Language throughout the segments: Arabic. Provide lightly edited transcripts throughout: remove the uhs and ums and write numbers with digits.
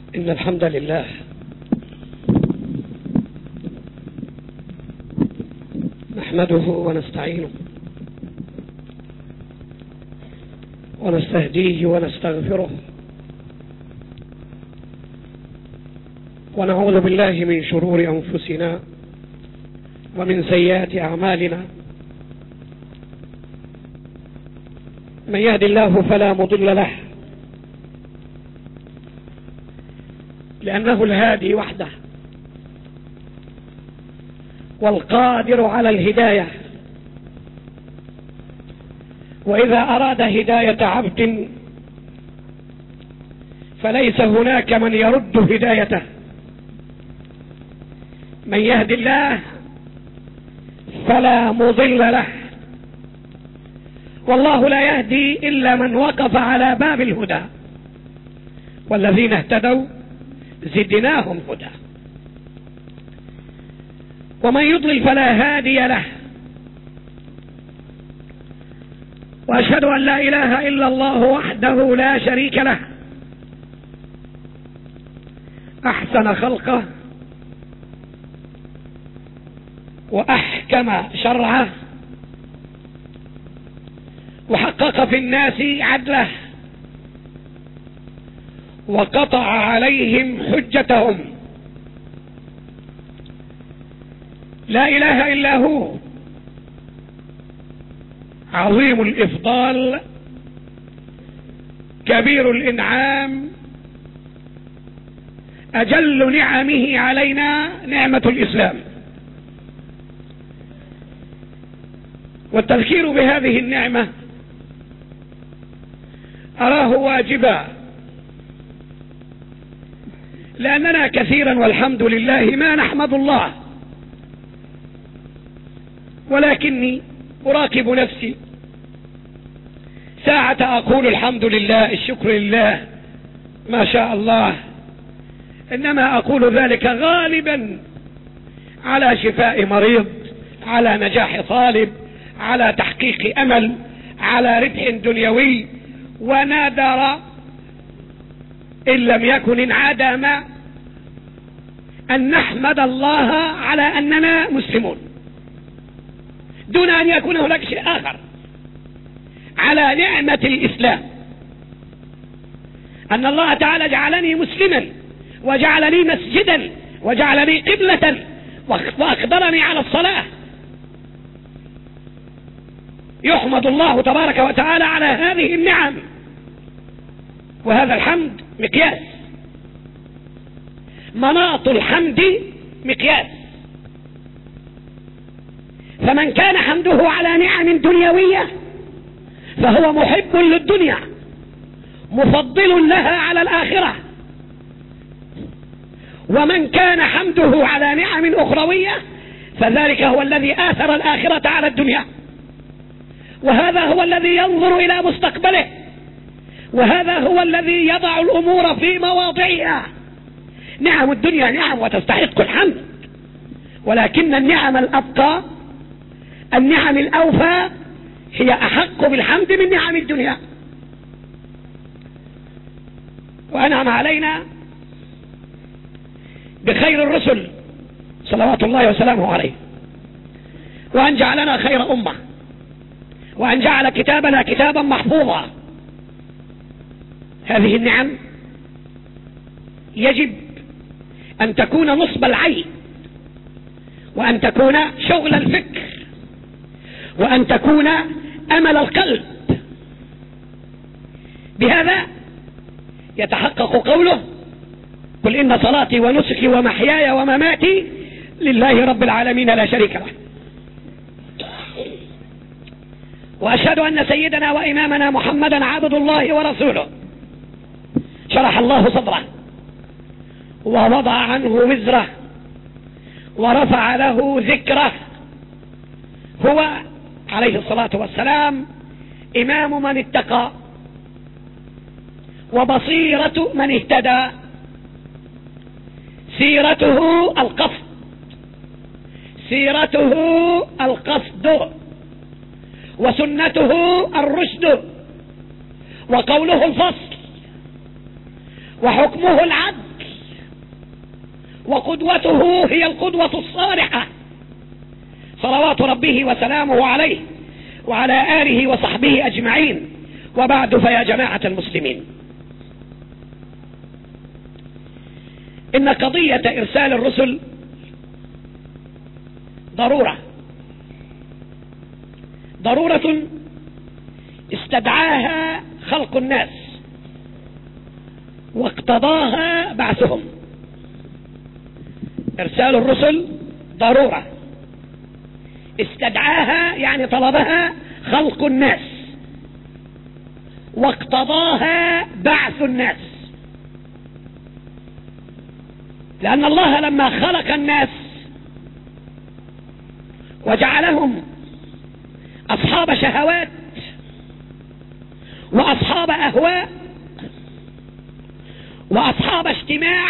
إن الحمد لله نحمده ونستعينه ونستهديه ونستغفره ونعوذ بالله من شرور أنفسنا ومن سيئات أعمالنا. من يهد الله فلا مضل له لأنه الهادي وحده والقادر على الهداية، وإذا أراد هداية عبد فليس هناك من يرد هدايته. من يهد الله فلا مضل له، والله لا يهدي إلا من وقف على باب الهدى، والذين اهتدوا زدناهم هدى، ومن يضلل فلا هادي له. وأشهد أن لا إله إلا الله وحده لا شريك له، أحسن خلقه وأحكم شرعه، وحقق في الناس عدله، وقطع عليهم حجتهم. لا إله إلا هو، عظيم الإفضال، كبير الإنعام، أجل نعمه علينا نعمة الإسلام. والتذكير بهذه النعمة أراه واجبا، لأننا كثيرا والحمد لله ما نحمد الله، ولكني أراقب نفسي ساعة أقول الحمد لله، الشكر لله، ما شاء الله، إنما أقول ذلك غالبا على شفاء مريض، على نجاح طالب، على تحقيق أمل، على ربح دنيوي، ونادر إن لم يكن انعدم أن نحمد الله على أننا مسلمون، دون أن يكون هناك شيء آخر، على نعمة الإسلام، أن الله تعالى جعلني مسلما، وجعلني مسجدا، وجعلني قبلة، وأقدرني على الصلاة. يحمد الله تبارك وتعالى على هذه النعم، وهذا الحمد مقياس، مناط الحمد مقياس. فمن كان حمده على نعم دنيوية فهو محب للدنيا مفضل لها على الآخرة، ومن كان حمده على نعم أخروية فذلك هو الذي آثر الآخرة على الدنيا، وهذا هو الذي ينظر إلى مستقبله، وهذا هو الذي يضع الأمور في مواضعها. نعم الدنيا نعم وتستحق الحمد، ولكن النعم الأبقى، النعم الأوفى، هي أحق بالحمد من نعم الدنيا. وأنعم علينا بخير الرسل صلوات الله وسلامه عليه، وأن جعلنا خير أمة، وأن جعل كتابنا كتابا محفوظا. هذه النعم يجب أن تكون نصب العين، وأن تكون شغل الفكر، وأن تكون أمل القلب. بهذا يتحقق قوله: قل إن صلاتي ونسكي ومحياي ومماتي لله رب العالمين لا شريك له. وأشهد أن سيدنا وإمامنا محمدا عبد الله ورسوله، شرح الله صدره ووضع عنه وزره ورفع له ذكره. هو عليه الصلاة والسلام إمام من اتقى، وبصيرة من اهتدى. سيرته القصد، سيرته القصد، وسنته الرشد، وقوله الفصل، وحكمه العدل، وقدوته هي القدوة الصالحة صلوات ربه وسلامه عليه وعلى آله وصحبه أجمعين. وبعد، فيا جماعة المسلمين، إن قضية إرسال الرسل ضرورة استدعاها خلق الناس واقتضاها بعثهم. إرسال الرسل ضرورة استدعاها، يعني طلبها خلق الناس، واقتضاها بعث الناس. لأن الله لما خلق الناس وجعلهم أصحاب شهوات وأصحاب أهواء وأصحاب اجتماع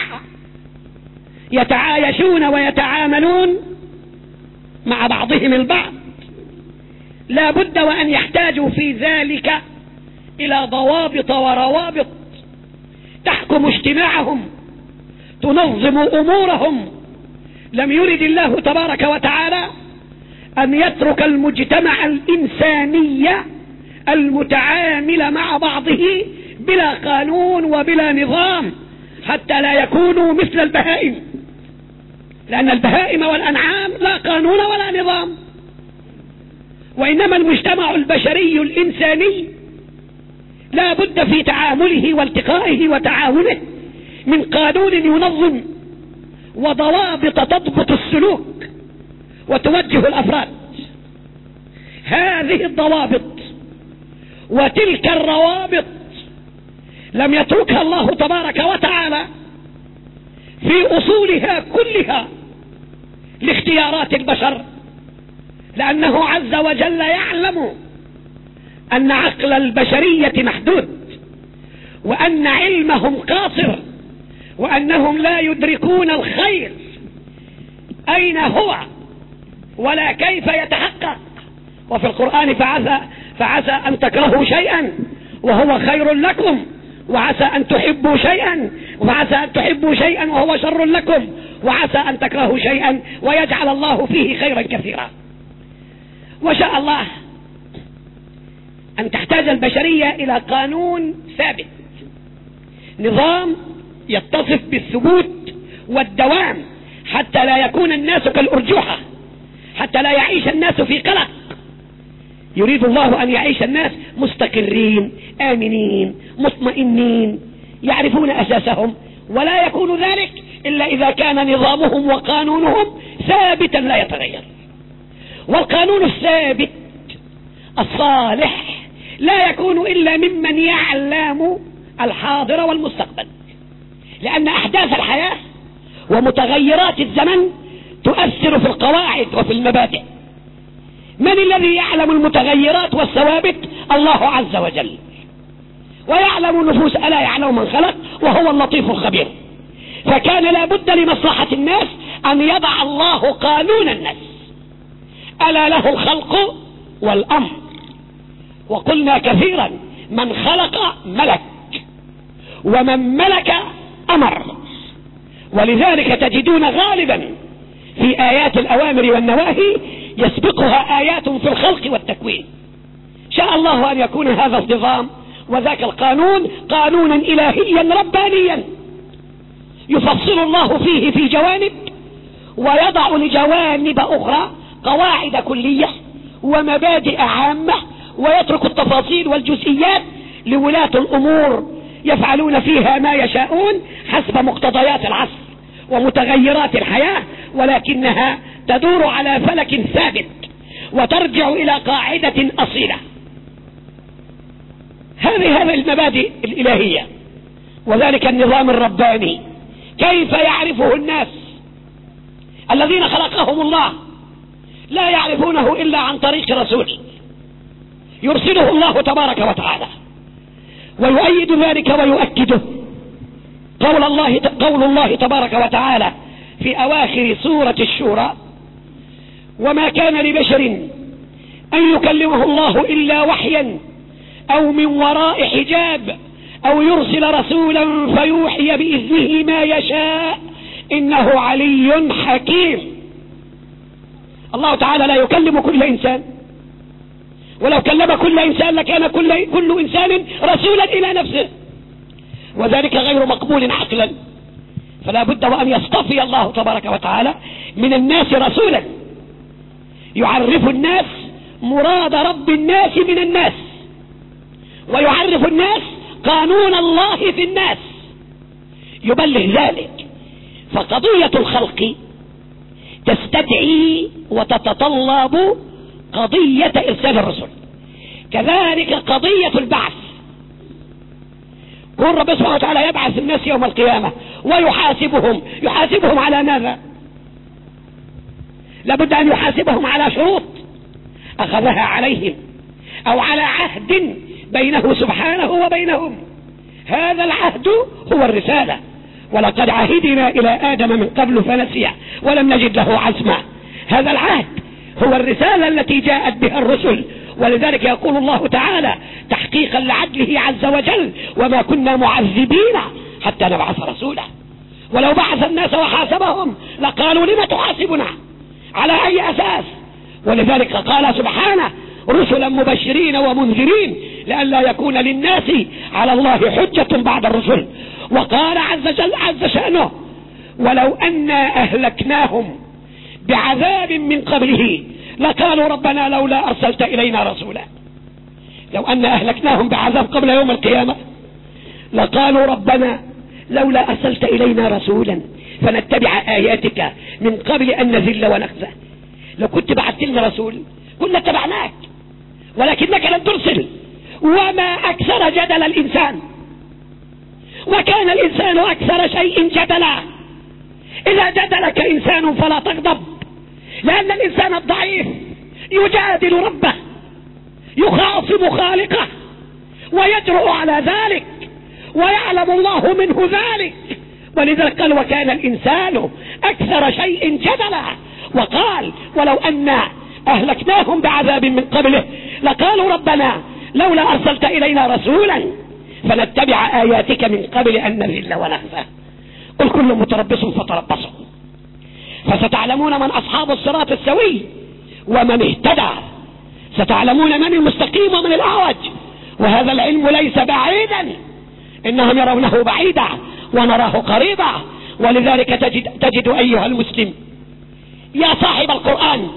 يتعايشون ويتعاملون مع بعضهم البعض، لا بد وأن يحتاجوا في ذلك إلى ضوابط وروابط تحكم اجتماعهم، تنظم أمورهم. لم يرد الله تبارك وتعالى أن يترك المجتمع الإنساني المتعامل مع بعضه بلا قانون وبلا نظام حتى لا يكونوا مثل البهائم، لأن البهائم والأنعام لا قانون ولا نظام. وإنما المجتمع البشري الإنساني لا بد في تعامله والتقائه وتعاونه من قانون ينظم وضوابط تضبط السلوك وتوجه الأفراد. هذه الضوابط وتلك الروابط لم يتركها الله تبارك وتعالى في أصولها كلها لاختيارات البشر، لأنه عز وجل يعلم أن عقل البشرية محدود، وأن علمهم قاصر، وأنهم لا يدركون الخير أين هو ولا كيف يتحقق. وفي القرآن فعسى أن تكرهوا شيئا وهو خير لكم، وعسى أن تحبوا شيئا، وعسى أن تحبوا شيئا وهو شر لكم، وعسى أن تكرهوا شيئا ويجعل الله فيه خيرا كثيرا. وشاء الله أن تحتاج البشرية إلى قانون ثابت، نظام يتصف بالثبوت والدوام، حتى لا يكون الناس كالأرجوحة، حتى لا يعيش الناس في قلق. يريد الله أن يعيش الناس مستقرين آمنين مطمئنين يعرفون أساسهم، ولا يكون ذلك إلا إذا كان نظامهم وقانونهم ثابتا لا يتغير. والقانون الثابت الصالح لا يكون إلا ممن يعلم الحاضر والمستقبل، لأن أحداث الحياة ومتغيرات الزمن تؤثر في القواعد وفي المبادئ. من الذي يعلم المتغيرات والثوابت؟ الله عز وجل، ويعلم النفوس، ألا يعلم من خلق وهو اللطيف الخبير. فكان لا بد لمصلحة الناس أن يضع الله قانون الناس، ألا له الخلق والأمر. وقلنا كثيرا من خلق ملك ومن ملك أمر، ولذلك تجدون غالبا في آيات الأوامر والنواهي يسبقها آيات في الخلق والتكوين. شاء الله أن يكون هذا النظام وذاك القانون قانونا إلهيا ربانيا يفصل الله فيه في جوانب ويضع لجوانب أخرى قواعد كلية ومبادئ عامة، ويترك التفاصيل والجزئيات لولاة الأمور يفعلون فيها ما يشاءون حسب مقتضيات العصر ومتغيرات الحياة، ولكنها تدور على فلك ثابت وترجع إلى قاعدة أصيلة. هذه المبادئ الإلهية وذلك النظام الرباني كيف يعرفه الناس الذين خلقهم الله؟ لا يعرفونه إلا عن طريق رسول يرسله الله تبارك وتعالى، ويؤيد ذلك ويؤكده قول الله تبارك وتعالى في أواخر سورة الشورى: وما كان لبشر أن يكلمه الله إلا وحيا أو من وراء حجاب أو يرسل رسولا فيوحي بإذنه ما يشاء إنه علي حكيم. الله تعالى لا يكلم كل إنسان، ولو كلم كل إنسان لكان كل إنسان رسولا إلى نفسه، وذلك غير مقبول عقلا. فلا بد وأن يصطفي الله تبارك وتعالى من الناس رسولا يعرف الناس مراد رب الناس من الناس، ويعرف الناس قانون الله في الناس، يبلغ ذلك. فقضية الخلق تستدعي وتتطلب قضية إرسال الرسل، كذلك قضية البعث. كون رب سبحانه وتعالى يبعث الناس يوم القيامة يحاسبهم على ماذا؟ لابد أن يحاسبهم على شروط أخذها عليهم، أو على عهد بينه سبحانه وبينهم. هذا العهد هو الرسالة، ولقد عهدنا إلى آدم من قبل فنسي ولم نجد له عزما. هذا العهد هو الرسالة التي جاءت بها الرسل، ولذلك يقول الله تعالى تحقيقا لعدله عز وجل: وما كنا معذبين حتى نبعث رسولا. ولو بعث الناس وحاسبهم لقالوا لم تحاسبنا، على أي أساس؟ ولذلك قال سبحانه: رسلا مبشرين ومنذرين لئلا يكون للناس على الله حجة بعد الرسل. وقال عز شأنه: ولو أنا أهلكناهم بعذاب من قبله لقالوا ربنا لولا أرسلت إلينا رسولا. لو أنا أهلكناهم بعذاب قبل يوم القيامة لقالوا ربنا لولا أرسلت إلينا رسولا فنتبع آياتك من قبل أن نذل ونخزى. لو كنت بعثت لنا رسول كنا اتبعناك، ولكنك لم ترسل. وما أكثر جدل الإنسان، وكان الإنسان أكثر شيء جدلا. إذا جدلك إنسان فلا تغضب، لأن الإنسان الضعيف يجادل ربه، يخاصم خالقه، ويجرؤ على ذلك، ويعلم الله منه ذلك. ولذلك قال: وكان الإنسان أكثر شيء جدلا. وقال: ولو أن أهلكناهم بعذاب من قبله لقالوا ربنا لولا أرسلت إلينا رسولا فنتبع آياتك من قبل أن نذل ونخزى. قل كل متربص فتربصوا فستعلمون من أصحاب الصراط السوي ومن اهتدى، ستعلمون من المستقيم ومن الأعوج. وهذا العلم ليس بعيدا، إنهم يرونه بعيدا ونراه قريبا. ولذلك تجد أيها المسلم يا صاحب القرآن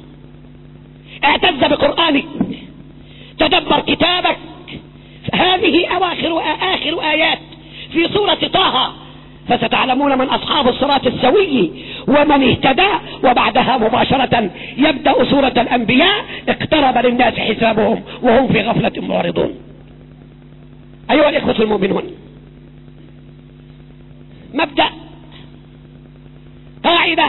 اعتز بقرآنك، تدبر كتابك. هذه آخر آيات في سورة طه: فستعلمون من أصحاب الصراط السوي ومن اهتدى. وبعدها مباشرة يبدأ سورة الأنبياء: اقترب للناس حسابهم وهم في غفلة معرضون. أيها الإخوة المؤمنون، مبدأ، قاعدة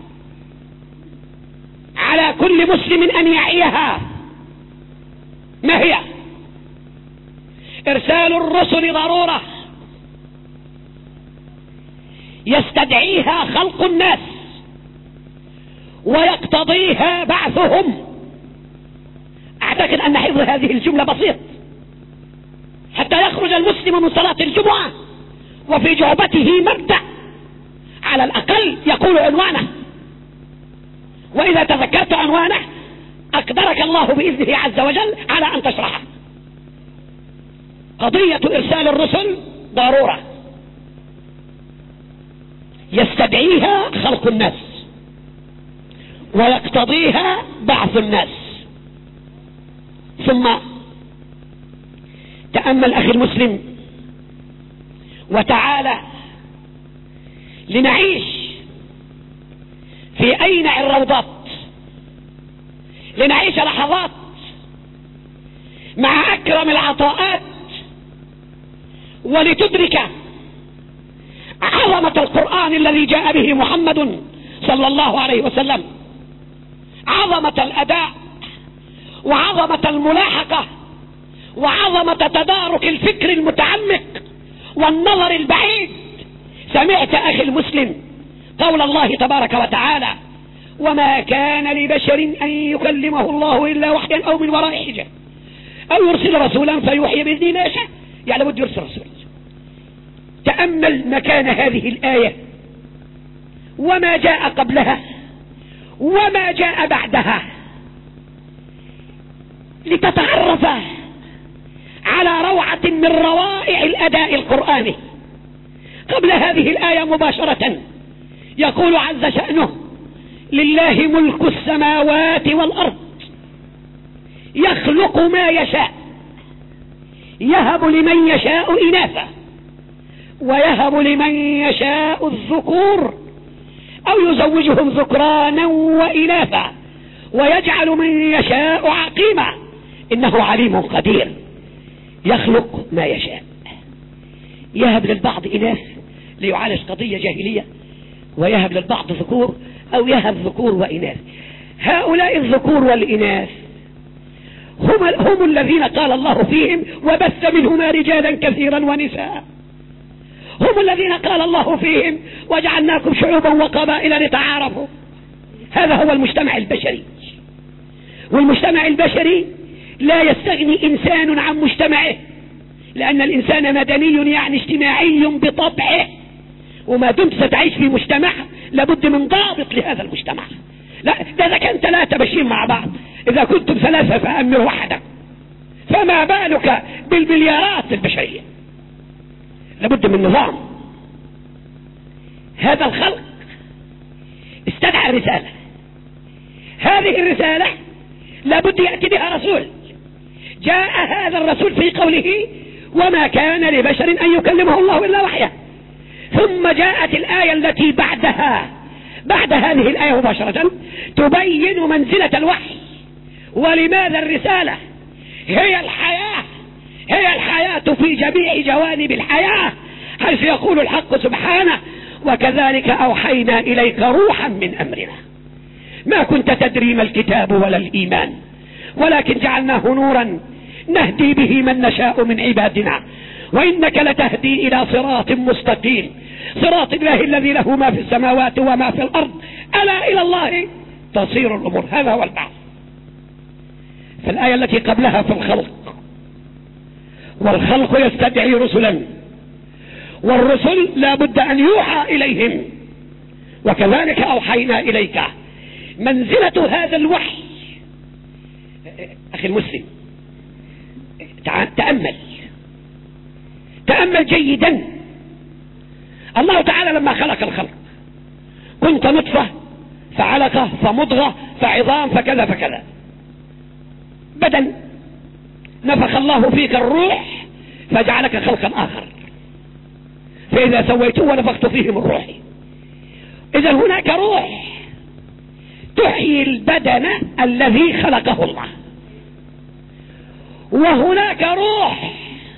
على كل مسلم أن يعيها، ما هي؟ إرسال الرسل ضرورة يستدعيها خلق الناس ويقتضيها بعثهم. أعتقد أن حفظ هذه الجملة بسيط حتى يخرج المسلم من صلاة الجمعة وفي جعبته مبدأ على الأقل يقول عنوانه، وإذا تذكرت عنوانه أقدرك الله بإذنه عز وجل على أن تشرحه. قضية إرسال الرسل ضرورة يستدعيها خلق الناس ويقتضيها بعث الناس. ثم تأمل أخي المسلم وتعالى لنعيش في أينع الروضات، لنعيش لحظات مع أكرم العطاءات، ولتدرك عظمة القرآن الذي جاء به محمد صلى الله عليه وسلم، عظمة الأداء وعظمة الملاحقة وعظمة تدارك الفكر المتعمق والنظر البعيد. سمعت أخي المسلم قول الله تبارك وتعالى: وما كان لبشر أن يكلمه الله إلا وحيا أو من وراء حجاب أو يرسل رسولا فيوحي بإذنه ما يشاء. يعني بده يرسل رسول. تأمل مكان هذه الآية وما جاء قبلها وما جاء بعدها لتتعرف على روعة من روائع الأداء القرآني. قبل هذه الآية مباشرة يقول عز شأنه: لله ملك السماوات والأرض يخلق ما يشاء يهب لمن يشاء إناثا ويهب لمن يشاء الذكور أو يزوجهم ذكرانا وإناثا ويجعل من يشاء عقيما إنه عليم قدير. يخلق ما يشاء، يهب للبعض إناث ليعالج قضية جاهلية، ويهب للبعض ذكور أو يهب ذكور وإناث. هؤلاء الذكور والإناث هم الذين قال الله فيهم: وبث منهما رجالا كثيرا ونساء. هم الذين قال الله فيهم: وجعلناكم شعوبا وقبائل لتعارفوا. هذا هو المجتمع البشري، والمجتمع البشري لا يستغني إنسان عن مجتمعه، لأن الإنسان مدني يعني اجتماعي بطبعه، وما دمت ستعيش في مجتمع لابد من ضابط لهذا المجتمع. لا، ده إذا كان 3 ماشيين مع بعض، إذا كنتم 3 فأمر وحدة، فما بالك بالمليارات البشرية؟ لابد من نظام. هذا الخلق استدعى رسالة، هذه الرسالة لابد يأتي بها رسول. جاء هذا الرسول في قوله: وما كان لبشر أن يكلمه الله إلا وحيه. ثم جاءت الآية التي بعد هذه الآية مباشرة تبين منزلة الوحي، ولماذا الرسالة هي الحياة، هي الحياة في جميع جوانب الحياة، حيث يقول الحق سبحانه: وكذلك أوحينا إليك روحا من أمرنا ما كنت تدري ما الكتاب ولا الإيمان ولكن جعلناه نورا نهدي به من نشاء من عبادنا وإنك لتهدي إلى صراط مستقيم صراط الله الذي له ما في السماوات وما في الأرض ألا إلى الله تصير الأمور. هذا هو البعث. فالآية التي قبلها في الخلق، والخلق يستدعي رسلا، والرسل لا بد أن يوحى إليهم. وكذلك أوحينا إليك. منزلة هذا الوحي أخي المسلم، تأمل جيدا. الله تعالى لما خلق الخلق كنت نطفة فعلقة فمضغة فعظام فكذا فكذا، بدن نفخ الله فيك الروح فجعلك خلقا آخر، فإذا سويته ونفخت فيه من روحي. إذا هناك روح تحيي البدن الذي خلقه الله، وهناك روح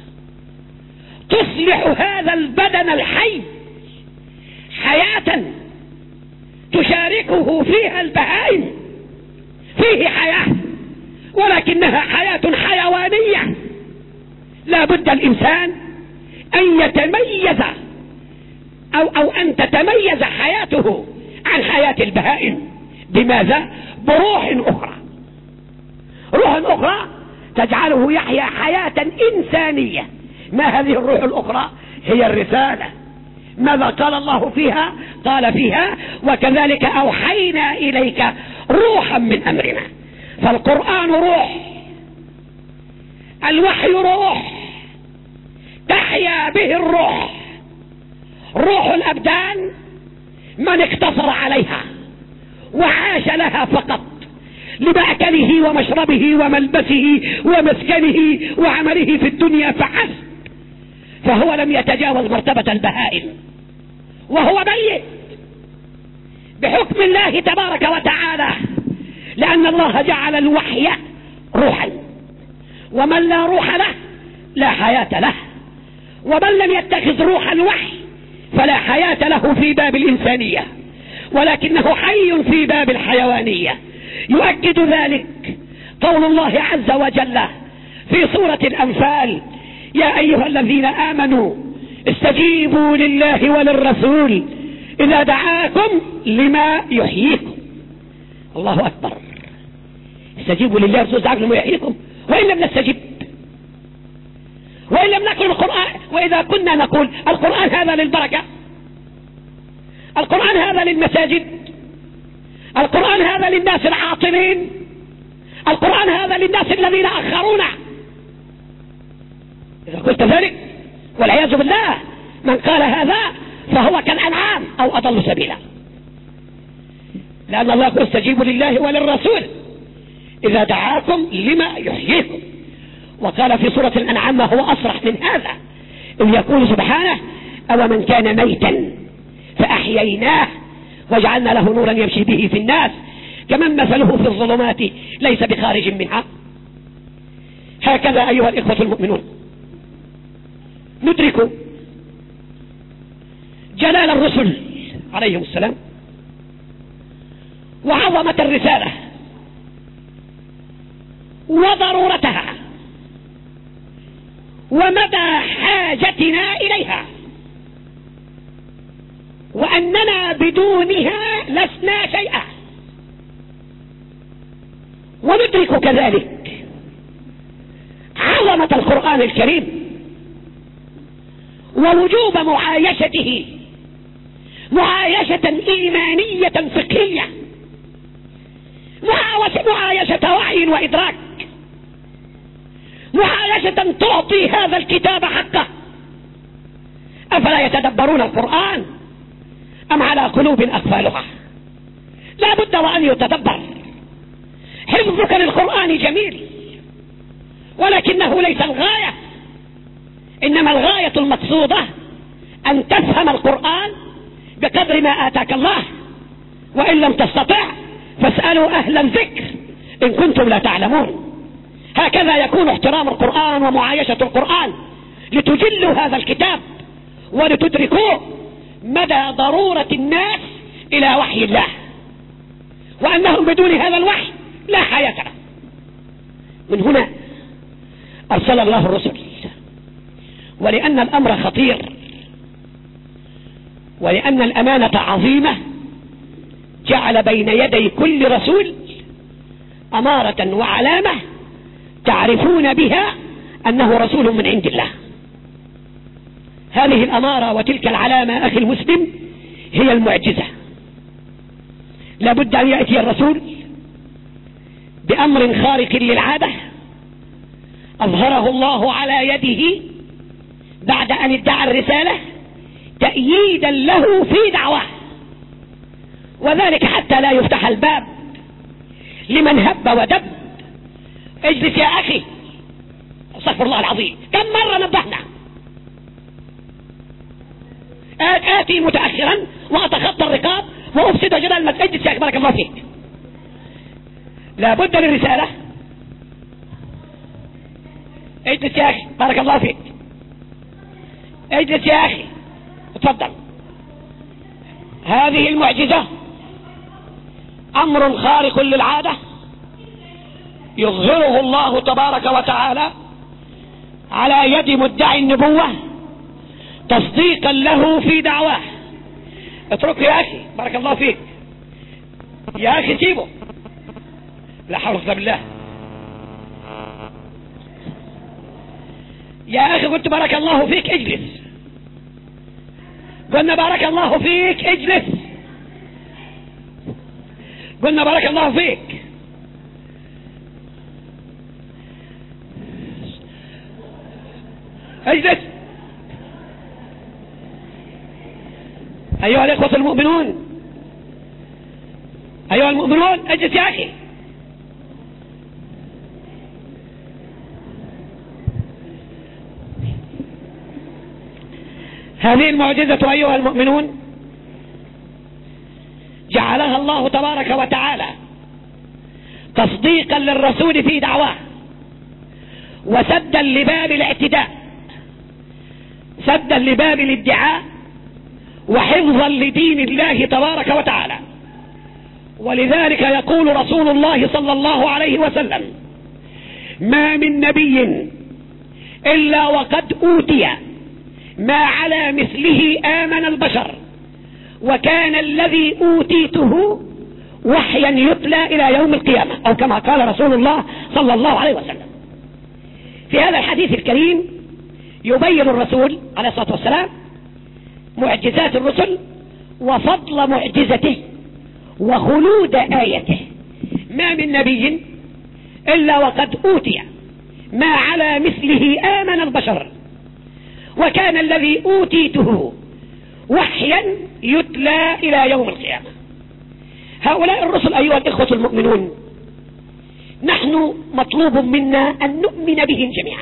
تصلح هذا البدن الحي حياة تشاركه فيها البهائم، فيه حياة ولكنها حياة حيوانية. لا بد الإنسان أن يتميز أو أن تتميز حياته عن حياة البهائم. بماذا؟ بروح أخرى، روح أخرى تجعله يحيا حياة إنسانية. ما هذه الروح الأخرى؟ هي الرسالة. ماذا قال الله فيها؟ قال فيها: وكذلك أوحينا إليك روحا من أمرنا. فالقرآن روح، الوحي روح تحيا به الروح. روح الأبدان من اقتصر عليها وعاش لها فقط لمأكله ومشربه وملبسه ومسكنه وعمله في الدنيا فحسب، فهو لم يتجاوز مرتبة البهائم، وهو ميت بحكم الله تبارك وتعالى، لأن الله جعل الوحي روحا، ومن لا روح له لا حياة له، ومن لم يتخذ روح الوحي فلا حياة له في باب الإنسانية، ولكنه حي في باب الحيوانية. يؤكد ذلك قول الله عز وجل في سورة الأنفال: يا أيها الذين آمنوا استجيبوا لله وللرسول إذا دعاكم لما يحييكم. الله أكبر. استجيبوا لله ورسوله دعاكم لما يحييكم، وإن لم نستجب، وإن لم نقل القرآن، وإذا كنا نقول القرآن هذا للبركة، القرآن هذا للمساجد، القرآن هذا للناس العاطلين، القرآن هذا للناس الذين أخرونا. إذا قلت ذلك والعياذ بالله من قال هذا فهو كالأنعام أو أضل سبيلا، لأن الله يقول استجيبوا لله وللرسول إذا دعاكم لما يحييكم. وقال في سورة الأنعام ما هو أصرح من هذا، إذ يقول سبحانه أو من كان ميتا فأحييناه وجعلنا له نورا يمشي به في الناس كمن مثله في الظلمات ليس بخارج منها. هكذا أيها الإخوة المؤمنون ندرك جلال الرسل عليهم السلام وعظمة الرسالة وضرورتها ومدى حاجتنا إليها، وأننا بدونها لسنا شيئا. وندرك كذلك عظمة القرآن الكريم ووجوب معايشته معايشة إيمانية فقهية، معايشة وعي وإدراك، معايشة تعطي هذا الكتاب حقه. أفلا يتدبرون القرآن أم على قلوب أقفالها؟ لا بد وأن يتدبر. حفظك للقرآن جميل ولكنه ليس الغاية، إنما الغاية المقصودة أن تفهم القرآن بقدر ما آتاك الله، وإن لم تستطع فاسألوا أهل الذكر إن كنتم لا تعلمون. هكذا يكون احترام القرآن ومعايشة القرآن لتجلوا هذا الكتاب ولتدركوا مدى ضرورة الناس إلى وحي الله، وأنهم بدون هذا الوحي لا حياة له. من هنا أرسل الله الرسل، ولأن الأمر خطير ولأن الأمانة عظيمة جعل بين يدي كل رسول أمارة وعلامة تعرفون بها أنه رسول من عند الله. هذه الأمارة وتلك العلامة أخي المسلم هي المعجزة. لابد أن يأتي الرسول بأمر خارق للعادة أظهره الله على يده بعد أن ادعى الرسالة تأييدا له في دعواه، وذلك حتى لا يفتح الباب لمن هب ودب. اجلس يا أخي، استغفر الله العظيم، كم مرة نبهنا. آتي متأخرا وأتخطى الرقاب وأفسد جدل المسجد. اجلس يا أخي بارك الله فيك. لابد للرسالة. اجلس يا أخي بارك الله فيك. اجلس يا أخي اتفضل. هذه المعجزة أمر خارق للعادة يظهره الله تبارك وتعالى على يد مدعي النبوة تصديقا له في دعواه. اتركه يا أخي بارك الله فيك. يا أخي سيبه، لا حول ولا قوة بالله. يا أخي قلت بارك الله فيك اجلس. قلنا بارك الله فيك اجلس. قلنا بارك الله فيك. اجلس. أيها الإخوة المؤمنون، أيها المؤمنون اجلس يا أخي. هذه المعجزة أيها المؤمنون جعلها الله تبارك وتعالى تصديقا للرسول في دعواه وسدا لباب الاعتداء، سدا لباب الادعاء وحفظا لدين الله تبارك وتعالى. ولذلك يقول رسول الله صلى الله عليه وسلم: ما من نبي إلا وقد أوتي ما على مثله آمن البشر، وكان الذي أوتيته وحيا يتلى إلى يوم القيامة، أو كما قال رسول الله صلى الله عليه وسلم. في هذا الحديث الكريم يبين الرسول عليه الصلاة والسلام معجزات الرسل وفضل معجزته وخلود آيته. ما من نبي إلا وقد أوتي ما على مثله آمن البشر، وكان الذي أوتيته وحيا يتلى إلى يوم القيامة. هؤلاء الرسل أيها الإخوة المؤمنون، نحن مطلوب منا أن نؤمن بهم جميعا،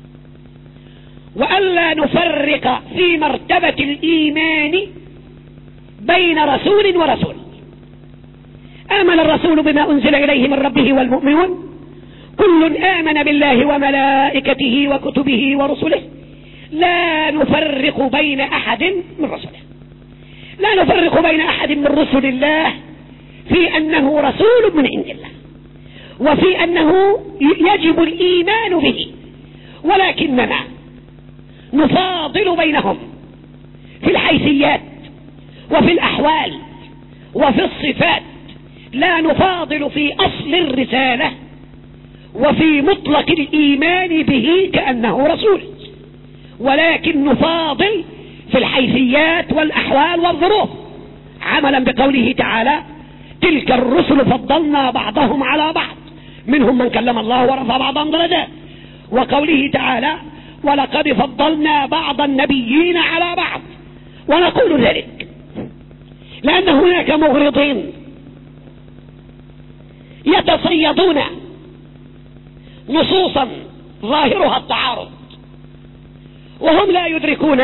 وألا نفرق في مرتبة الإيمان بين رسول ورسول. آمن الرسول بما أنزل إليه من ربه والمؤمنون كل آمن بالله وملائكته وكتبه ورسله لا نفرق بين أحد من رسله. لا نفرق بين أحد من رسل الله في أنه رسول من عند الله، وفي أنه يجب الإيمان به، ولكننا نفاضل بينهم في الحيثيات وفي الأحوال وفي الصفات. لا نفاضل في أصل الرسالة وفي مطلق الإيمان به كأنه رسول، ولكن نفاضل في الحيثيات والأحوال والظروف، عملا بقوله تعالى: تلك الرسل فضلنا بعضهم على بعض منهم من كلم الله ورفع بعضهم درجات، وقوله تعالى: ولقد فضلنا بعض النبيين على بعض. ونقول ذلك لأن هناك مغرضين يتصيدون نصوصا ظاهرها التعارض، وهم لا يدركون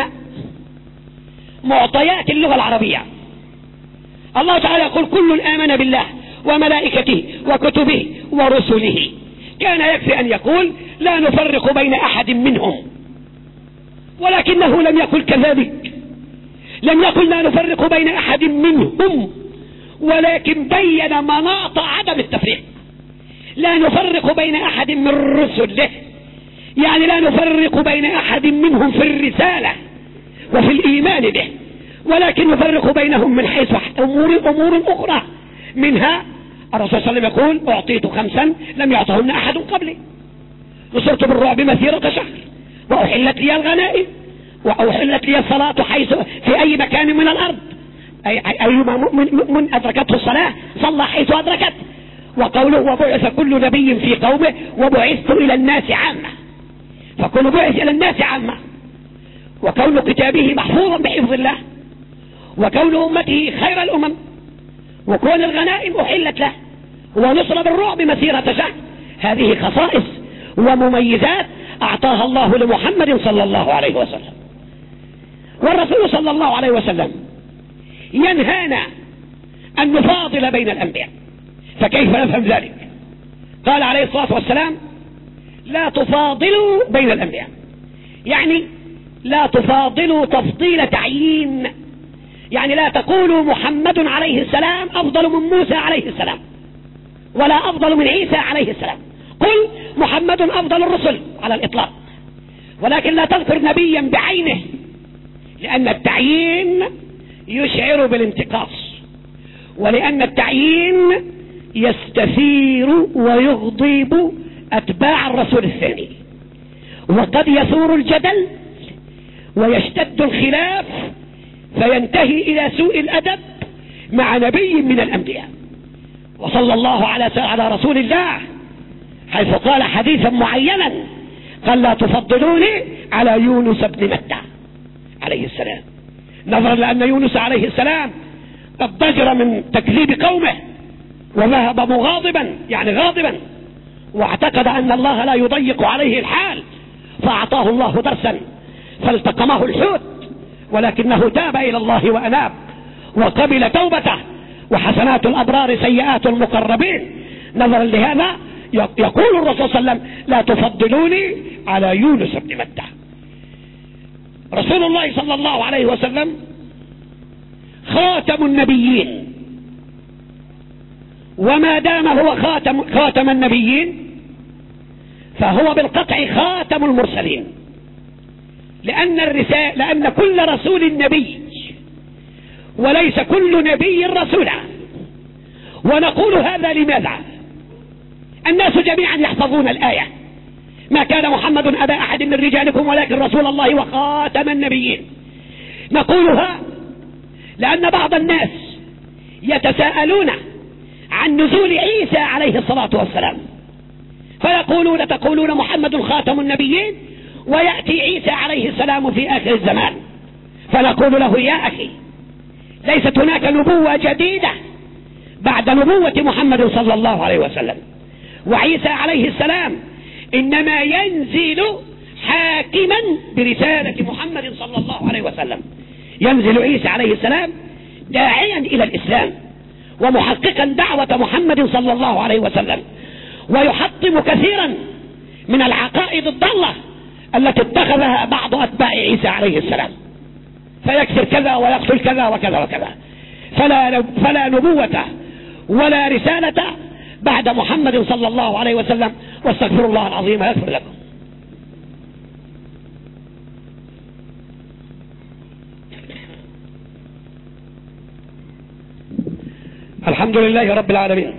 معطيات اللغة العربية. الله تعالى يقول: كل آمن بالله وملائكته وكتبه ورسله. كان يكفي أن يقول: لا نفرق بين أحد منهم، ولكنه لم يقل كذلك، لم يقل لا نفرق بين أحد منهم، ولكن بين مناط عدم التفريق. لا نفرق بين أحد من رسله، يعني لا نفرق بين أحد منهم في الرسالة وفي الإيمان به، ولكن نفرق بينهم من حيث أمور أخرى. منها الرسول صلى الله عليه وسلم يقول: أعطيت 5 لم يعطهن أحد قبلي، نصرت بالرعب مسيرة شهر، وأحلت لي الغنائم، وأحلت لي الصلاة حيث في أي مكان من الأرض، أيما مؤمن أدركته الصلاة صلى حيث أدركت. وقوله: وبعث كل نبي في قومه وبعثت إلى الناس عامة، فكل بعث إلى الناس عامة. وكون كتابه محفوظا بحفظ الله، وكون أمته خير الأمم، وكون الغنائم أحلت له، ونصر بالرعب مسيرة شهر. هذه خصائص ومميزات أعطاها الله لمحمد صلى الله عليه وسلم. والرسول صلى الله عليه وسلم ينهانا أن نفاضل بين الأنبياء، فكيف نفهم ذلك؟ قال عليه الصلاة والسلام: لا تفاضلوا بين الأنبياء، يعني لا تفاضلوا تفضيل تعيين، يعني لا تقولوا محمد عليه السلام أفضل من موسى عليه السلام، ولا أفضل من عيسى عليه السلام. قل محمد أفضل الرسل على الإطلاق، ولكن لا تذكر نبيا بعينه، لأن التعيين يشعر بالانتقاص، ولأن التعيين يستثير ويغضب أتباع الرسول الثاني، وقد يثور الجدل ويشتد الخلاف فينتهي إلى سوء الأدب مع نبي من الأنبياء. وصلى الله على رسول الله حيث قال حديثا معينا، قال: لا تفضلوني على يونس بن متى عليه السلام، نظرا لأن يونس عليه السلام قد ضجر من تكذيب قومه وذهب مغاضبا، يعني غاضبا، واعتقد أن الله لا يضيق عليه الحال، فأعطاه الله درسا فالتقمه الحوت، ولكنه تاب إلى الله وأناب وقبل توبته. وحسنات الأبرار سيئات المقربين. نظرا لهذا يقول الرسول صلى الله عليه وسلم: لا تفضلوني على يونس بن متى. رسول الله صلى الله عليه وسلم خاتم النبيين، وما دام هو خاتم النبيين فهو بالقطع خاتم المرسلين، لأن كل رسول نبي، وليس كل نبي رسولا. ونقول هذا لماذا؟ الناس جميعا يحفظون الآية: ما كان محمد أبا أحد من رجالكم ولكن رسول الله وخاتم النبيين. نقولها لأن بعض الناس يتساءلون عن نزول عيسى عليه الصلاة والسلام، فيقولون تقولون محمد خاتم النبيين ويأتي عيسى عليه السلام في آخر الزمان، فنقول له يا أخي ليست هناك نبوة جديدة بعد نبوة محمد صلى الله عليه وسلم، وعيسى عليه السلام إنما ينزل حاكما برسالة محمد صلى الله عليه وسلم. ينزل عيسى عليه السلام داعيا إلى الإسلام ومحققا دعوة محمد صلى الله عليه وسلم، ويحطم كثيرا من العقائد الضالة التي اتخذها بعض أتباع عيسى عليه السلام، فيكسر كذا ويقتل كذا وكذا وكذا. فلا نبوة ولا رسالة بعد محمد صلى الله عليه وسلم، واستغفر الله العظيم يغفر لكم. الحمد لله رب العالمين،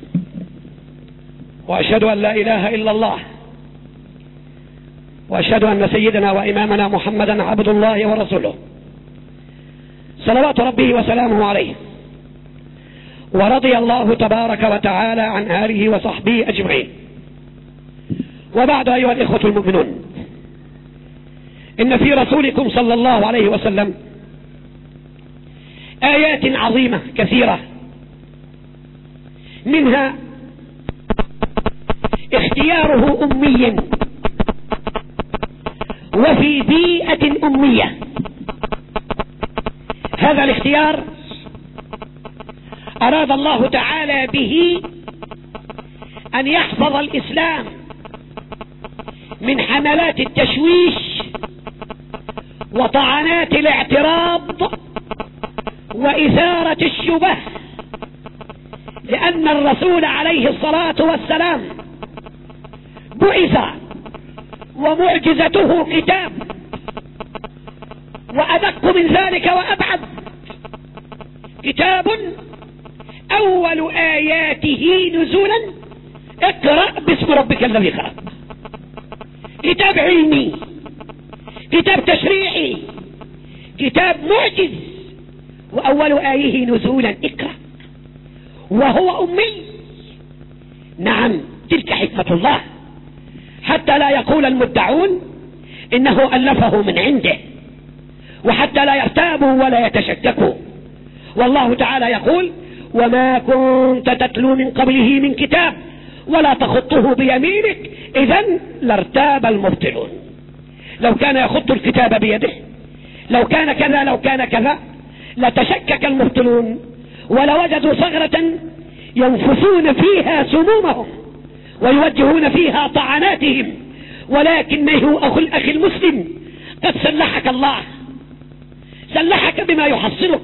وأشهد أن لا إله إلا الله، وأشهد أن سيدنا وإمامنا محمدا عبد الله ورسوله، صلوات ربه وسلامه عليه. ورضي الله تبارك وتعالى عن آله وصحبه أجمعين. وبعد أيها الإخوة المؤمنون، إن في رسولكم صلى الله عليه وسلم آيات عظيمة كثيرة، منها اختياره أمي وفي بيئة أمية. هذا الاختيار أراد الله تعالى به أن يحفظ الإسلام من حملات التشويش وطعنات الاعتراض وإثارة الشبه، لأن الرسول عليه الصلاة والسلام بعث ومعجزته كتاب، وأدق من ذلك وأبعد، كتاب أول آياته نزولا اقرأ باسم ربك الذي خلق. كتاب علمي، كتاب تشريعي، كتاب معجز، وأول آيه نزولا اقرأ، وهو أمي. نعم، تلك حكمة الله، حتى لا يقول المدعون إنه ألفه من عنده، وحتى لا يرتابوا ولا يتشككوا. والله تعالى يقول: وما كنت تتلو من قبله من كتاب ولا تخطه بيمينك إذن لارتاب المبطلون. لو كان يخط الكتاب بيده، لو كان كذا، لو كان كذا، لتشكك المبطلون ولوجدوا ثغرة ينفثون فيها سمومهم ويوجهون فيها طعناتهم. ولكنه أخي المسلم، قد سلحك الله، سلحك بما يحصنك،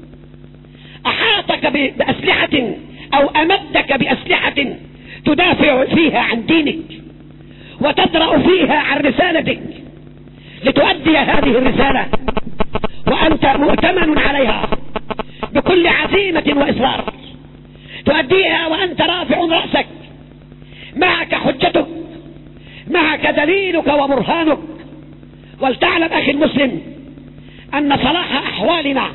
أحاطك بأسلحة أو أمدك بأسلحة تدافع فيها عن دينك وتدرأ فيها عن رسالتك لتؤدي هذه الرسالة، وأنت مؤتمن عليها بكل عزيمة وإصرار، تؤديها وأنت رافع رأسك، معك حجتك، معك دليلك وبرهانك. ولتعلم أخي المسلم أن صلاح أحوالنا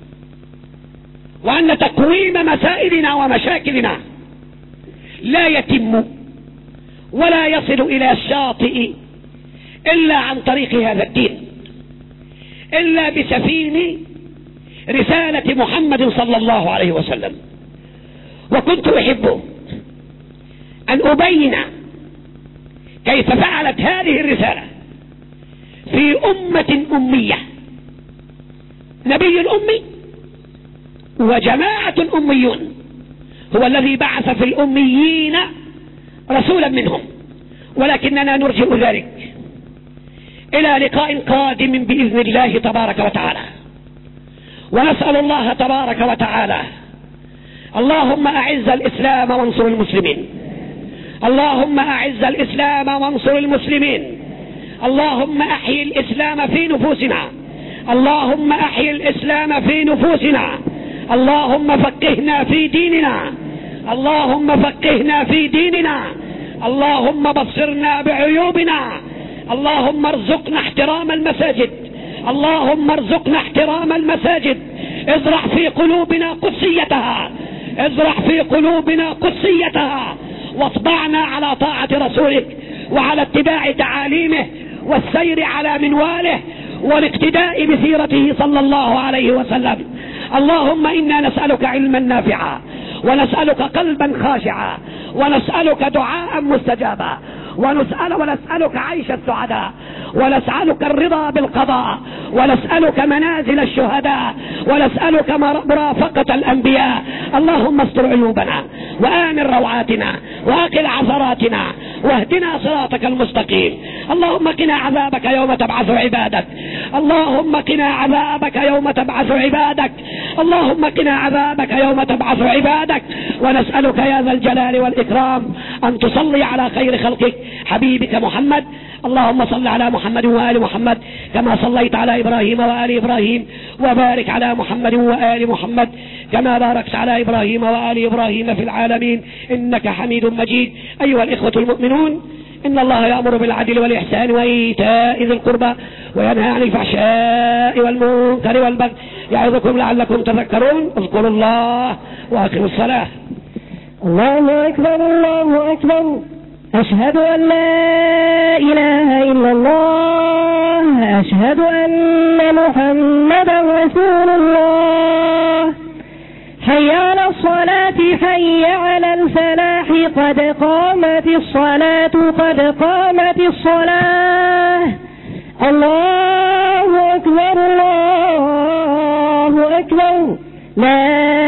وأن تقويم مسائلنا ومشاكلنا لا يتم ولا يصل إلى الشاطئ إلا عن طريق هذا الدين، إلا بسفين رسالة محمد صلى الله عليه وسلم. وكنت أحب أن أبين كيف فعلت هذه الرسالة في أمة أمية، نبي أمي وجماعة أميون، هو الذي بعث في الأميين رسولا منهم. ولكننا نرجئ ذلك إلى لقاء قادم بإذن الله تبارك وتعالى، ونسأل الله تبارك وتعالى: اللهم أعز الإسلام وانصر المسلمين، اللهم أعز الإسلام وانصر المسلمين، اللهم أحيي الإسلام في نفوسنا، اللهم أحيي الإسلام في نفوسنا، اللهم فقهنا في ديننا، اللهم فقهنا في ديننا، اللهم بصرنا بعيوبنا، اللهم ارزقنا احترام المساجد، اللهم ارزقنا احترام المساجد، ازرع في قلوبنا قدسيتها، ازرع في قلوبنا قدسيتها، واطبعنا على طاعة رسولك وعلى اتباع تعاليمه والسير على منواله والاقتداء بسيرته صلى الله عليه وسلم. اللهم إنا نسألك علما نافعا، ونسألك قلبا خاشعا، ونسألك دعاء مستجابا، ونسألك عيش السعداء، ونسألك الرضا بالقضاء، ونسألك منازل الشهداء، ونسألك مرافقة الأنبياء. اللهم استر عيوبنا وآمن روعاتنا وأقل عثراتنا واهدنا صراطك المستقيم. اللهم قنا عذابك يوم تبعث عبادك، اللهم قنا عذابك يوم تبعث عبادك، اللهم قنا عذابك يوم تبعث عبادك. ونسألك يا ذا الجلال والإكرام أن تصلي على خير خلقك حبيبك محمد. اللهم صل على محمد وآل محمد كما صليت على إبراهيم وآل إبراهيم، وبارك على محمد وآل محمد كما باركت على إبراهيم وآل إبراهيم في العالمين إنك حميد مجيد. أيها الإخوة المؤمنون، إن الله يأمر بالعدل والإحسان وإيتاء ذي القربى وينهى عن الفحشاء والمنكر والبغي يعظكم لعلكم تذكرون. اذكروا الله وأقيموا الصلاة. الله أكبر الله أكبر، أشهد أن لا إله إلا الله، أشهد أن محمدا رسول الله. حي على الصلاة حي على الفلاح، قد قامت الصلاة قد قامت الصلاة. الله أكبر الله أكبر، لا